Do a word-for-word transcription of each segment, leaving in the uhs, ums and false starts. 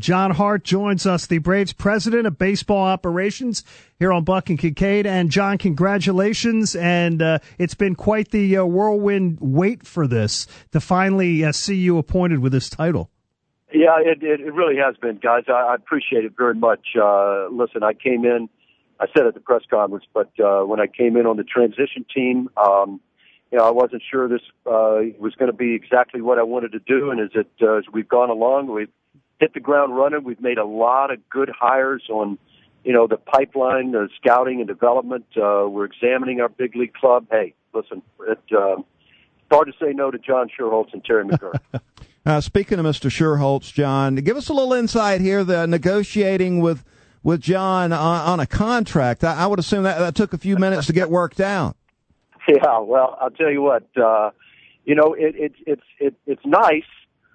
John Hart joins us, the Braves president of baseball operations here on Buck and Kincaid. And John, congratulations. And uh, it's been quite the uh, whirlwind wait for this to finally uh, see you appointed with this title. Yeah, it, it, it really has been, guys. I, I appreciate it very much. Uh, listen, I came in, I said at the press conference, but uh, when I came in on the transition team, um, you know, I wasn't sure this uh, was going to be exactly what I wanted to do. And as it uh, as we've gone along, we've hit the ground running. We've made a lot of good hires on, you know, the pipeline, the scouting and development. Uh, we're examining our big league club. Hey, listen, it, uh, it's hard to say no to John Schuerholz and Terry McGuirk. uh, speaking of Mister Schuerholz, John, give us a little insight here. The negotiating with with John on, on a contract. I, I would assume that that took a few minutes to get worked out. Yeah, well, I'll tell you what. Uh, you know, it, it, it's it, it's nice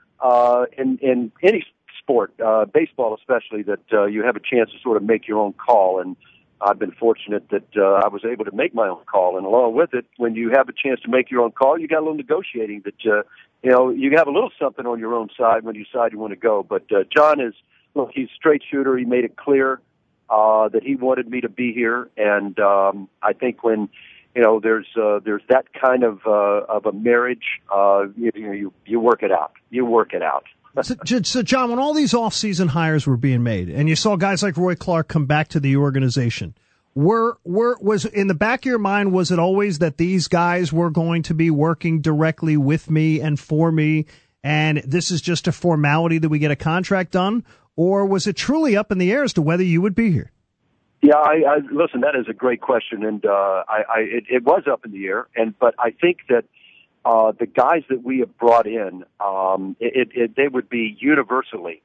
uh, in in any sport, uh, baseball especially, that uh, you have a chance to sort of make your own call. And I've been fortunate that uh, I was able to make my own call. And along with it, when you have a chance to make your own call, you got a little negotiating that, uh, you know, you have a little something on your own side when you decide you want to go. But uh, John is, look, he's a straight shooter. He made it clear uh, that he wanted me to be here. And um, I think when, you know, there's uh, there's that kind of uh, of a marriage, uh, you, you you work it out. You work it out. So, so, John, when all these off-season hires were being made, and you saw guys like Roy Clark come back to the organization, were were was in the back of your mind, was it always that these guys were going to be working directly with me and for me, and this is just a formality that we get a contract done, or was it truly up in the air as to whether you would be here? Yeah, I, I listen. That is a great question, and uh, I, I it, it was up in the air, and but I think that. Uh, the guys that we have brought in, um, it, it, they would be universally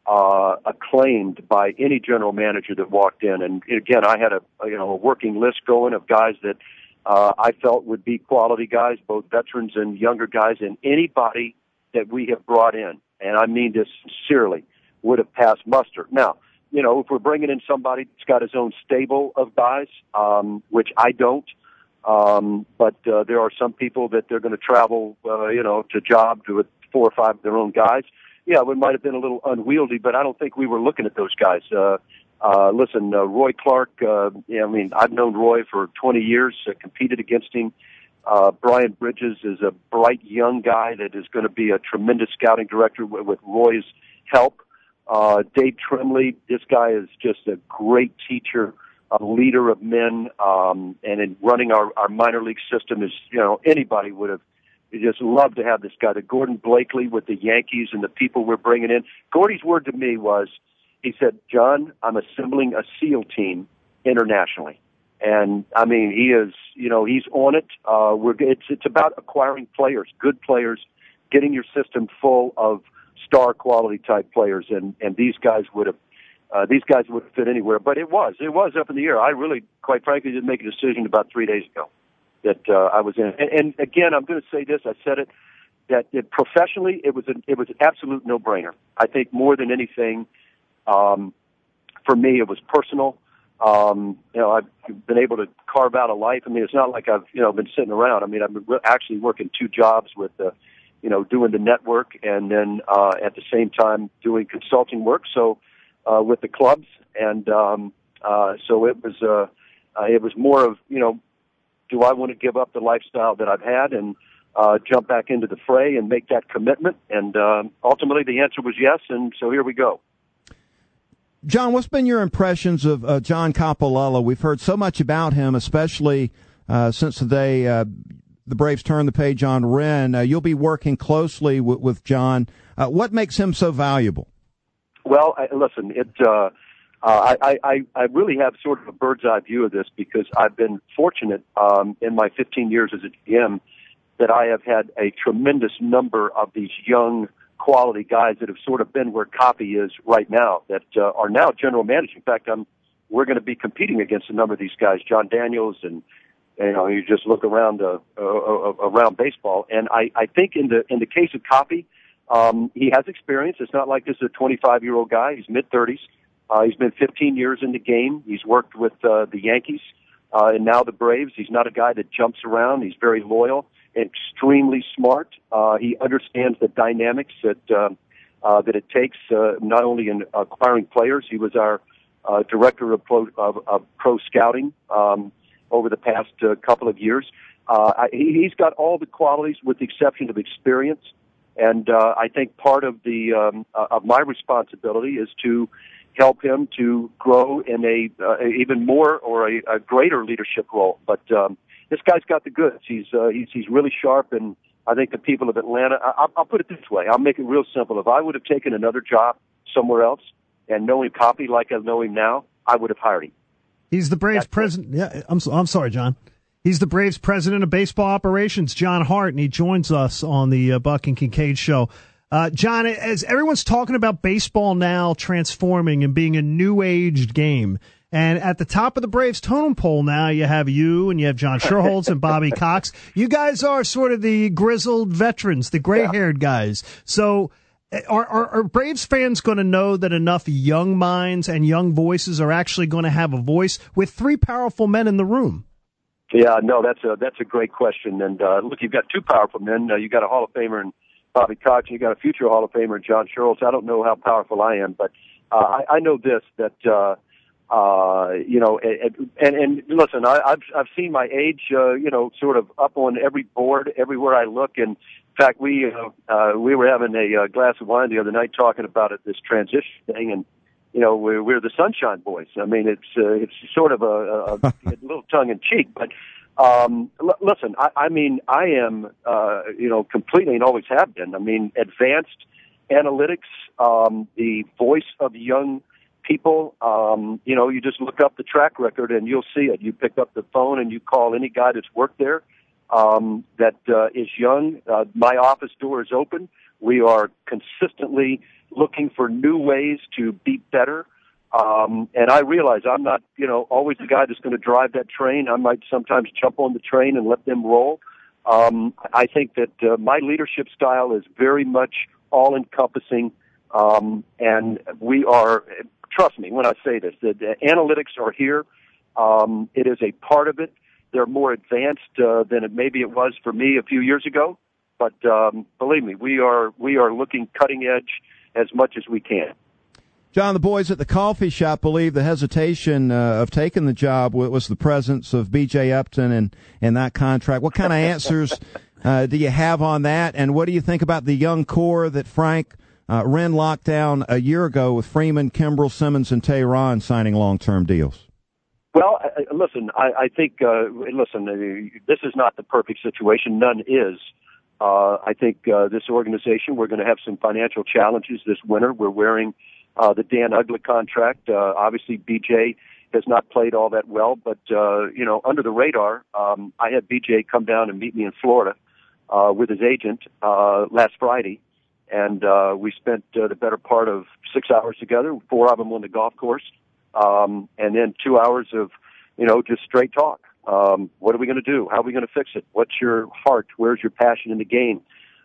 uh, acclaimed by any general manager that walked in. And again, I had a you know a working list going of guys that uh, I felt would be quality guys, both veterans and younger guys, and anybody that we have brought in, and I mean this sincerely, would have passed muster. Now, you know, if we're bringing in somebody that's got his own stable of guys, um, which I don't. Um, but uh, there are some people that they're going to travel, uh, you know, to job to with four or five of their own guys. Yeah, it might have been a little unwieldy, but I don't think we were looking at those guys. Uh, uh, listen, uh, Roy Clark, uh, yeah, I mean, I've known Roy for twenty years, uh, competed against him. Uh, Brian Bridges is a bright young guy that is going to be a tremendous scouting director with, with Roy's help. Uh, Dave Tremley, this guy is just a great teacher. A leader of men, um, and in running our, our minor league system is, you know, anybody would have just loved to have this guy. The Gordon Blakely with the Yankees and the people we're bringing in. Gordy's word to me was, he said, John, I'm assembling a SEAL team internationally. And, I mean, he is, you know, he's on it. Uh, we're, it's, it's about acquiring players, good players, getting your system full of star quality type players. And, and these guys would have, Uh, these guys wouldn't fit anywhere, but it was. It was up in the air. I really, quite frankly, didn't make a decision about three days ago that uh, I was in. And, and again, I'm going to say this. I said it, that it, professionally, it was, an, it was an absolute no-brainer. I think more than anything, um, for me, it was personal. Um, you know, I've been able to carve out a life. I mean, it's not like I've, you know, been sitting around. I mean, I've been actually working two jobs with, uh, you know, doing the network and then uh, at the same time doing consulting work. So, Uh, with the clubs, and um, uh, so it was. Uh, uh, it was more of, you know, do I want to give up the lifestyle that I've had and uh, jump back into the fray and make that commitment? And um, ultimately, the answer was yes, and so here we go. John, what's been your impressions of uh, John Coppolella? We've heard so much about him, especially uh, since the day uh, the Braves turned the page on Wren. Uh, you'll be working closely with, with John. Uh, what makes him so valuable? Well, I, listen, it, uh, uh, I, I, I really have sort of a bird's eye view of this because I've been fortunate um, in my fifteen years as a G M that I have had a tremendous number of these young quality guys that have sort of been where Coppy is right now, that uh, are now general managers. In fact, I'm, we're going to be competing against a number of these guys, John Daniels, and you know, you just look around uh, uh, around baseball, and I, I think in the in the case of Coppy. Um, he has experience. It's not like this is a twenty-five-year-old guy. He's mid-thirties. Uh, he's been fifteen years in the game. He's worked with uh, the Yankees uh, and now the Braves. He's not a guy that jumps around. He's very loyal, extremely smart. Uh, he understands the dynamics that uh, uh, that it takes, uh, not only in acquiring players. He was our uh, director of pro, of, of pro scouting um, over the past uh, couple of years. Uh, I, he's got all the qualities with the exception of experience. And uh, I think part of the um, uh, of my responsibility is to help him to grow in a uh, even more or a, a greater leadership role. But um, this guy's got the goods. He's uh, he's he's really sharp, and I think the people of Atlanta. I, I'll put it this way. I'll make it real simple. If I would have taken another job somewhere else and knowing Poppy like I know him now, I would have hired him. He's the Braves That's president. It. Yeah, I'm I'm sorry, John. He's the Braves president of baseball operations, John Hart, and he joins us on the uh, Buck and Kincaid show. Uh, John, as everyone's talking about baseball now transforming and being a new-aged game, and at the top of the Braves totem pole now, you have you and you have John Schuerholz and Bobby Cox. You guys are sort of the grizzled veterans, the gray-haired guys. So are, are, are Braves fans going to know that enough young minds and young voices are actually going to have a voice with three powerful men in the room? Yeah, no, that's a that's a great question. And uh, look, you've got two powerful men. Uh, you got a Hall of Famer in Bobby Cox, and you got a future Hall of Famer in John Schuerholz. I don't know how powerful I am, but uh, I, I know this: that uh, uh, you know, and and, and listen, I, I've I've seen my age, uh, you know, sort of up on every board, everywhere I look. And in fact, we uh, uh, we were having a uh, glass of wine the other night talking about it, this transition thing, and. You know, we're, we're the Sunshine Boys. I mean, it's uh, it's sort of a, a, a little tongue in cheek, but um, l- listen, I, I mean, I am, uh, you know, completely and always have been. I mean, advanced analytics, um, the voice of young people. Um, you know, you just look up the track record and you'll see it. You pick up the phone and you call any guy that's worked there um, that uh, is young. Uh, my office door is open. We are consistently looking for new ways to be better. Um, and I realize I'm not, you know, always the guy that's going to drive that train. I might sometimes jump on the train and let them roll. Um, I think that uh, my leadership style is very much all-encompassing, um, and we are, trust me when I say this, the, the analytics are here. Um, it is a part of it. They're more advanced uh, than it, maybe it was for me a few years ago. But um, believe me, we are we are looking cutting edge as much as we can. John, the boys at the coffee shop believe the hesitation uh, of taking the job was the presence of B J Upton and, and that contract. What kind of answers uh, do you have on that? And what do you think about the young core that Frank uh, Wren locked down a year ago with Freeman, Kimbrel, Simmons, and Tehran signing long-term deals? Well, uh, listen, I, I think, uh, listen, uh, this is not the perfect situation. None is. Uh, I think uh, this organization, we're going to have some financial challenges this winter. We're wearing uh, the Dan Uggla contract. Uh, obviously, B J has not played all that well, but, uh, you know, under the radar, um, I had B J come down and meet me in Florida uh, with his agent uh, last Friday, and uh, we spent uh, the better part of six hours together, four of them on the golf course, um, and then two hours of, you know, just straight talk. Um, what are we going to do? How are we going to fix it? What's your heart? Where's your passion in the game?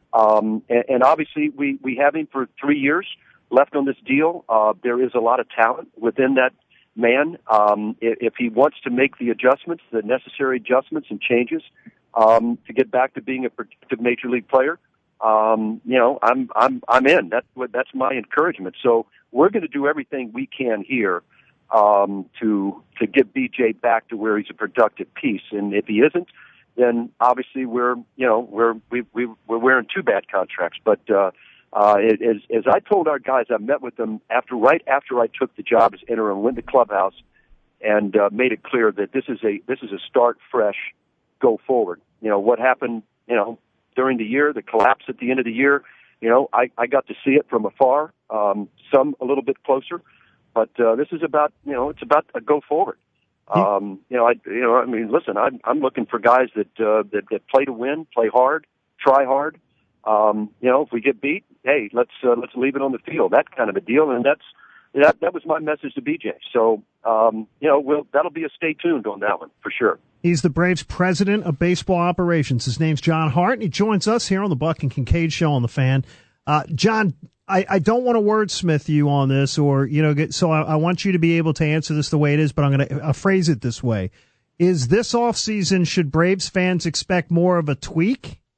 Um, and, and obviously, we, we have him for three years left on this deal. Uh, there is a lot of talent within that man. Um, if, if he wants to make the adjustments, the necessary adjustments and changes um, to get back to being a productive major league player, um, you know, I'm I'm I'm in. That's what that's my encouragement. So we're going to do everything we can here. Um, to to get B J back to where he's a productive piece, and if he isn't, then obviously we're you know we're we we we're wearing two bad contracts. But uh, uh, as as I told our guys, I met with them after right after I took the job as interim, went to the clubhouse, and uh, made it clear that this is a this is a start fresh, go forward. You know what happened, you know during the year, the collapse at the end of the year. You know I I got to see it from afar, um, some a little bit closer. But uh, this is about, you know, it's about a go forward. Um, you know, I, you know, I mean, listen, I'm, I'm looking for guys that, uh, that that play to win, play hard, try hard. Um, you know, if we get beat, hey, let's uh, let's leave it on the field. That kind of a deal, and that's that. That was my message to B J. So, um, you know, we'll, that'll be a stay tuned on that one for sure. He's the Braves president of baseball operations. His name's John Hart, and he joins us here on the Buck and Kincaid show on the Fan. Uh, John. I, I don't want to wordsmith you on this, or you know, get, so I, I want you to be able to answer this the way it is. But I'm going to phrase it this way: Is this offseason, should Braves fans expect more of a tweak,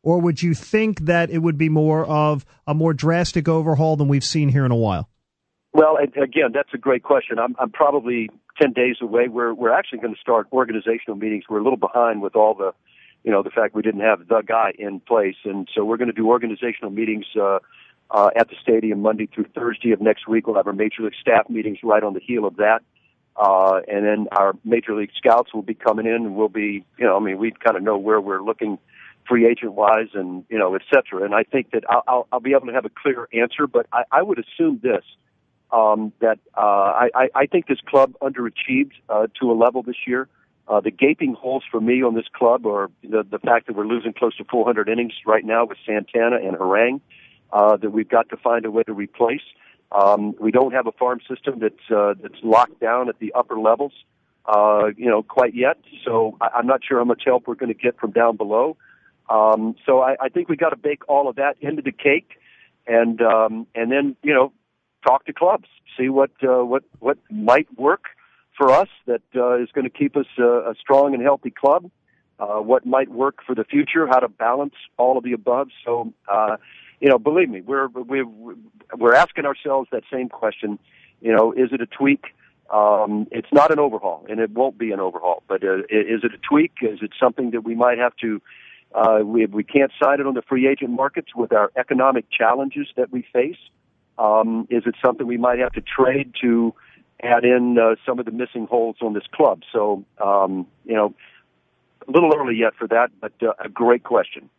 or would you think that it would be more of a more drastic overhaul than we've seen here in a while? Well, again, that's a great question. I'm, I'm probably ten days away. We're we're actually going to start organizational meetings. We're a little behind with all the, you know, the fact we didn't have the guy in place, and so we're going to do organizational meetings uh, uh, at the stadium Monday through Thursday of next week. We'll have our major league staff meetings right on the heel of that, uh, and then our major league scouts will be coming in, and we'll be, you know, I mean, we kind of know where we're looking free agent wise, and you know, et cetera. And I think that I'll, I'll, I'll be able to have a clear answer, but I, I would assume this. Um, that uh, I, I think this club underachieved uh, to a level this year. Uh, the gaping holes for me on this club are the, the fact that we're losing close to four hundred innings right now with Santana and Harang uh, that we've got to find a way to replace. Um, we don't have a farm system that's uh, that's locked down at the upper levels, uh, you know, quite yet. So I, I'm not sure how much help we're going to get from down below. Um, so I, I think we got to bake all of that into the cake, and um, and then you know. Talk to clubs, see what uh, what what might work for us that uh, is going to keep us uh, a strong and healthy club. Uh, what might work for the future? How to balance all of the above. So, uh, you know, believe me, we're we're we're asking ourselves that same question. You know, is it a tweak? Um, it's not an overhaul, and it won't be an overhaul. But uh, is it a tweak? Is it something that we might have to? Uh, we we can't sign it on the free agent markets with our economic challenges that we face. Um, is it something we might have to trade to add in uh, some of the missing holes on this club? So, um, you know, a little early yet for that, but uh, a great question.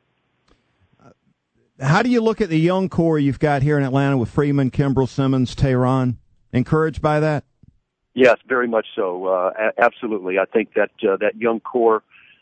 How do you look at the young core you've got here in Atlanta with Freeman, Kimbrel, Simmons, Tehran? Encouraged by that? Yes, very much so. Uh, a- absolutely. I think that uh, that young core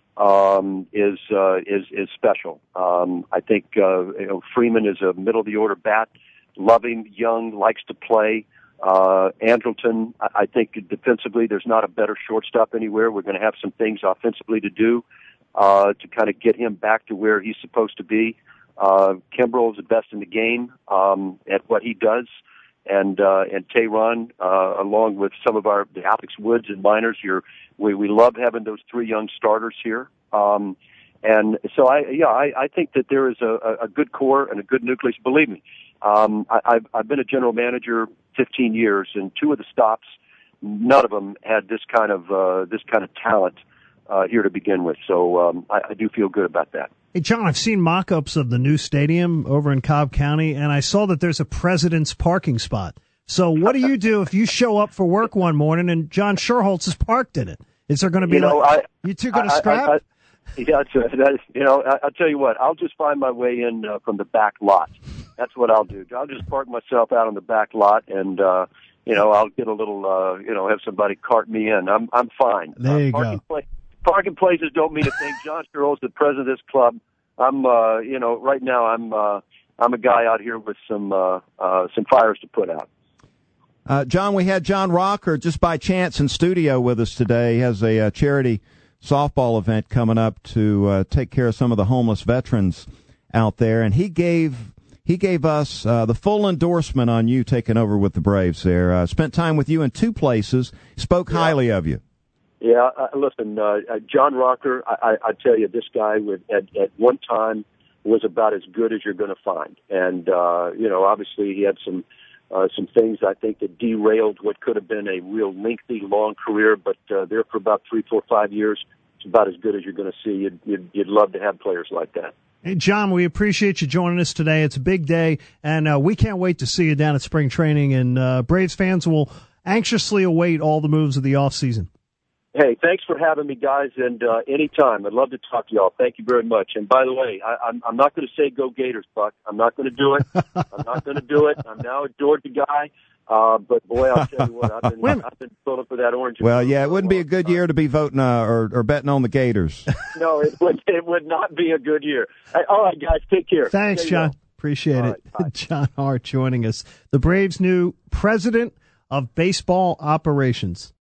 um, is uh, is is special. Um, I think uh, you know, Freeman is a middle of the order bat. Loving, young, likes to play. Uh, Andrelton, I think defensively there's not a better shortstop anywhere. We're going to have some things offensively to do uh, to kind of get him back to where he's supposed to be. Uh, Kimbrel is the best in the game um, at what he does. And uh, and Tehran, uh, along with some of our the Alex Woods and Miners, you're, we, we love having those three young starters here. Um, and so, I yeah, I, I think that there is a, a good core and a good nucleus. Believe me. Um, I, I've, I've been a general manager fifteen years, and two of the stops, none of them had this kind of uh, this kind of talent uh, here to begin with. So um, I, I do feel good about that. Hey, John, I've seen mock-ups of the new stadium over in Cobb County, and I saw that there's a president's parking spot. So what do you do if you show up for work one morning and John Sherholtz is parked in it? Is there going to be you know, like, I, you two going to I, scrap? I, I, yeah, it's a, that is, you know, I, I'll tell you what, I'll just find my way in uh, from the back lot. That's what I'll do. I'll just park myself out on the back lot, and uh, you know, I'll get a little, uh, you know, have somebody cart me in. I'm, I'm fine. There you uh, parking go. Pla- parking places don't mean a thing. John Sherholtz, the president of this club. I'm, uh, you know, right now I'm, uh, I'm a guy out here with some, uh, uh, some fires to put out. Uh, John, we had John Rocker just by chance in studio with us today. He has a, uh charity softball event coming up to uh, take care of some of the homeless veterans out there, and he gave he gave us uh, the full endorsement on you taking over with the Braves there. Uh, spent time with you in two places, spoke Yeah. highly of you. Yeah, uh, listen, uh, uh, John Rocker, I, I, I tell you, this guy would, at, at one time was about as good as you're going to find. And, uh, you know, obviously he had some uh, some things I think that derailed what could have been a real lengthy, long career, but uh, there for about three, four, five years, it's about as good as you're going to see. You'd, you'd, you'd love to have players like that. Hey, John, we appreciate you joining us today. It's a big day, and uh, we can't wait to see you down at spring training, and uh, Braves fans will anxiously await all the moves of the offseason. Hey, thanks for having me, guys, and uh, anytime. I'd love to talk to y'all. Thank you very much. And by the way, I, I'm, I'm not going to say go Gators, Buck. I'm not going to do it. I'm not going to do it. I'm now a Georgia guy. Uh, but, boy, I'll tell you what, I've been, I've been pulling for that orange. Well, yeah, it wouldn't be a good year to be voting uh, or, or betting on the Gators. No, it would, it would not be a good year. Hey, all right, guys, take care. Thanks, John. Appreciate all it. right, John Hart joining us, the Braves' new president of baseball operations.